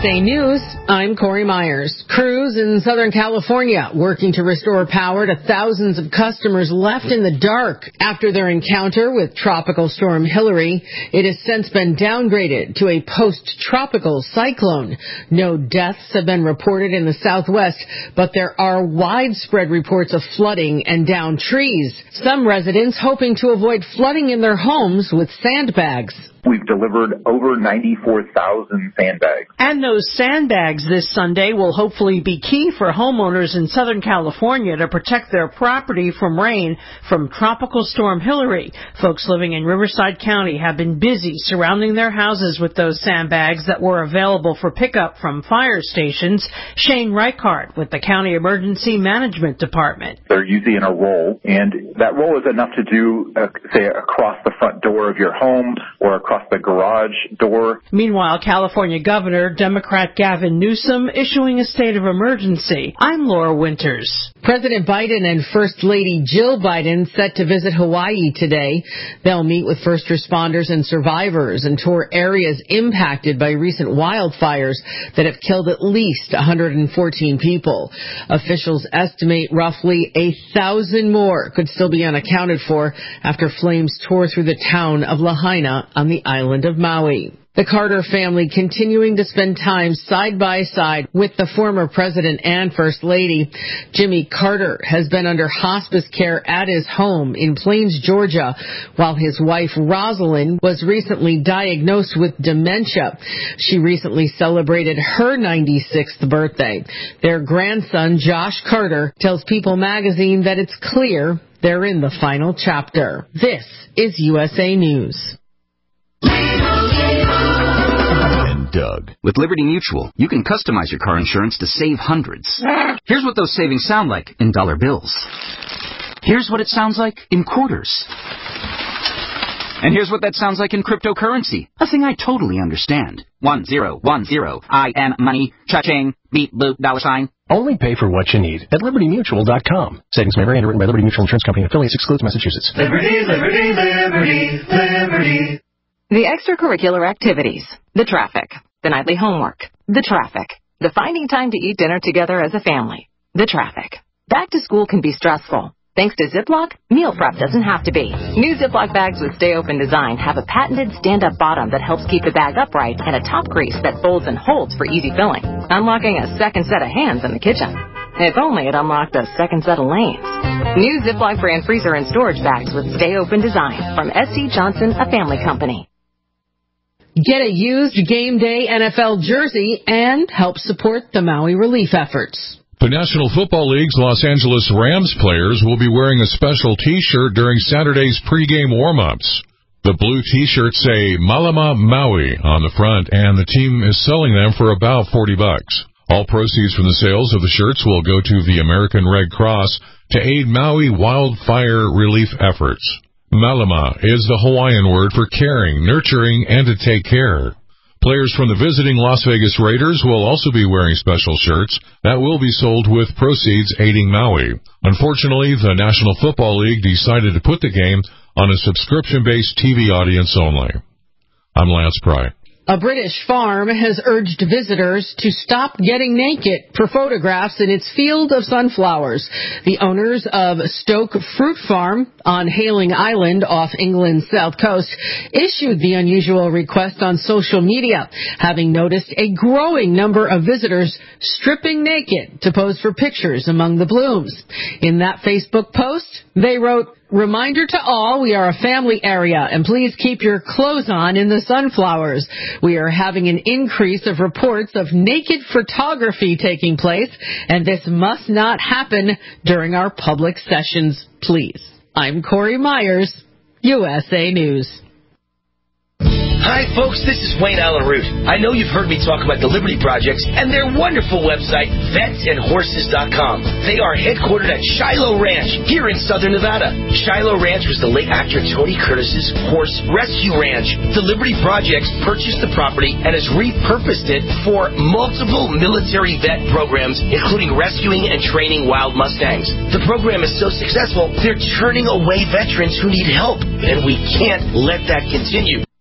USA News, I'm Corey Myers. Crews in Southern California working to restore power to thousands of customers left in the dark after their encounter with Tropical Storm Hilary. It has since been downgraded to a post-tropical cyclone. No deaths have been reported in the Southwest, but there are widespread reports of flooding and downed trees. Some residents hoping to avoid flooding in their homes with sandbags. We've delivered over 94,000 sandbags. And those sandbags this Sunday will hopefully be key for homeowners in Southern California to protect their property from rain from Tropical Storm Hilary. Folks living in Riverside County have been busy surrounding their houses with those sandbags that were available for pickup from fire stations. Shane Reichard with the County Emergency Management Department. They're usually in a roll, and that roll is enough to do, say, across the front door of your home or across the garage door. Meanwhile, California Governor Democrat Gavin Newsom issuing a state of emergency. I'm Laura Winters. President Biden and First Lady Jill Biden set to visit Hawaii today. They'll meet with first responders and survivors and tour areas impacted by recent wildfires that have killed at least 114 people. Officials estimate roughly 1,000 more could still be unaccounted for after flames tore through the town of Lahaina on the island of Maui. The Carter family continuing to spend time side by side with the former president and First Lady. Jimmy Carter has been under hospice care at his home in Plains, Georgia, while his wife Rosalind was recently diagnosed with dementia. She recently celebrated her 96th birthday. Their grandson, Josh Carter, tells People magazine that it's clear they're in the final chapter. This is USA News. Doug. With Liberty Mutual, you can customize your car insurance to save hundreds. Here's what those savings sound like in dollar bills. Here's what it sounds like in quarters. And here's what that sounds like in cryptocurrency. A thing I totally understand. 1010 IN money cha-ching beep boop $. Only pay for what you need at LibertyMutual.com. Savings may vary. Underwritten by Liberty Mutual Insurance Company. Affiliates excludes Massachusetts. Liberty, liberty, liberty, liberty. The extracurricular activities, the traffic, the nightly homework, the traffic, the finding time to eat dinner together as a family, the traffic. Back to school can be stressful. Thanks to Ziploc, meal prep doesn't have to be. New Ziploc bags with Stay Open design have a patented stand-up bottom that helps keep the bag upright and a top crease that folds and holds for easy filling, unlocking a second set of hands in the kitchen. If only it unlocked a second set of lanes. New Ziploc brand freezer and storage bags with Stay Open design from S.C. Johnson, a family company. Get a used Game Day NFL jersey and help support the Maui relief efforts. The National Football League's Los Angeles Rams players will be wearing a special T-shirt during Saturday's pregame warm-ups. The blue T-shirts say Malama Maui on the front, and the team is selling them for about $40. All proceeds from the sales of the shirts will go to the American Red Cross to aid Maui wildfire relief efforts. Malama is the Hawaiian word for caring, nurturing, and to take care. Players from the visiting Las Vegas Raiders will also be wearing special shirts that will be sold with proceeds aiding Maui. Unfortunately, the National Football League decided to put the game on a subscription-based TV audience only. I'm Lance Pry. A British farm has urged visitors to stop getting naked for photographs in its field of sunflowers. The owners of Stoke Fruit Farm on Hayling Island off England's south coast issued the unusual request on social media, having noticed a growing number of visitors stripping naked to pose for pictures among the blooms. In that Facebook post, they wrote, "Reminder to all, we are a family area, and please keep your clothes on in the sunflowers. We are having an increase of reports of naked photography taking place, and this must not happen during our public sessions, please." I'm Corey Myers, USA News. Hi, folks, this is Wayne Allen Root. I know you've heard me talk about the Liberty Projects and their wonderful website, vetsandhorses.com. They are headquartered at Shiloh Ranch here in southern Nevada. Shiloh Ranch was the late actor Tony Curtis's horse rescue ranch. The Liberty Projects purchased the property and has repurposed it for multiple military vet programs, including rescuing and training wild Mustangs. The program is so successful, they're turning away veterans who need help, and we can't let that continue.